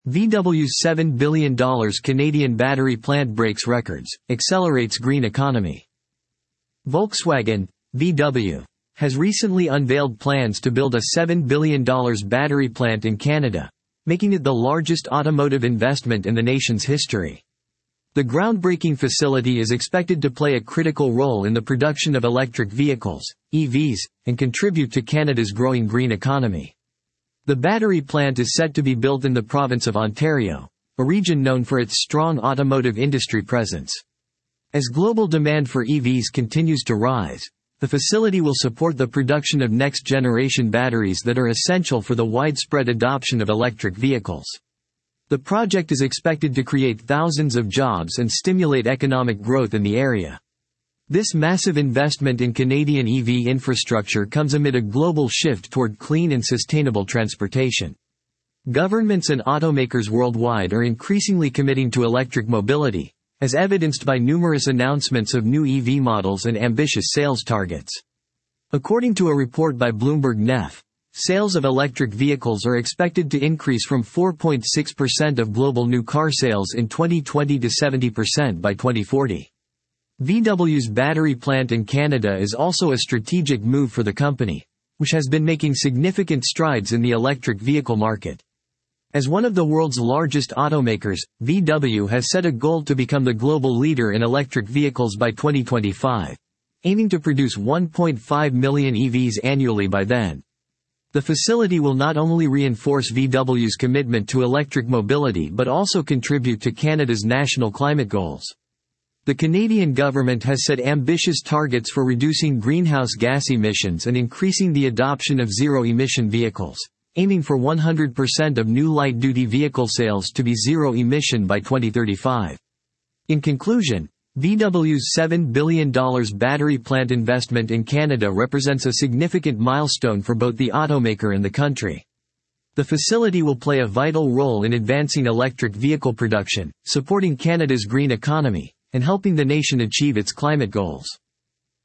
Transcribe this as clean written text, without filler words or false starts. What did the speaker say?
VW's $7 billion Canadian battery plant breaks records, accelerates green economy. Volkswagen, VW, has recently unveiled plans to build a $7 billion battery plant in Canada, making it the largest automotive investment in the nation's history. The groundbreaking facility is expected to play a critical role in the production of electric vehicles, EVs, and contribute to Canada's growing green economy. The battery plant is set to be built in the province of Ontario, a region known for its strong automotive industry presence. As global demand for EVs continues to rise, the facility will support the production of next-generation batteries that are essential for the widespread adoption of electric vehicles. The project is expected to create thousands of jobs and stimulate economic growth in the area. This massive investment in Canadian EV infrastructure comes amid a global shift toward clean and sustainable transportation. Governments and automakers worldwide are increasingly committing to electric mobility, as evidenced by numerous announcements of new EV models and ambitious sales targets. According to a report by Bloomberg NEF, sales of electric vehicles are expected to increase from 4.6% of global new car sales in 2020 to 70% by 2040. VW's battery plant in Canada is also a strategic move for the company, which has been making significant strides in the electric vehicle market. As one of the world's largest automakers, VW has set a goal to become the global leader in electric vehicles by 2025, aiming to produce 1.5 million EVs annually by then. The facility will not only reinforce VW's commitment to electric mobility but also contribute to Canada's national climate goals. The Canadian government has set ambitious targets for reducing greenhouse gas emissions and increasing the adoption of zero-emission vehicles, aiming for 100% of new light-duty vehicle sales to be zero-emission by 2035. In conclusion, VW's $7 billion battery plant investment in Canada represents a significant milestone for both the automaker and the country. The facility will play a vital role in advancing electric vehicle production, supporting Canada's green economy, and helping the nation achieve its climate goals.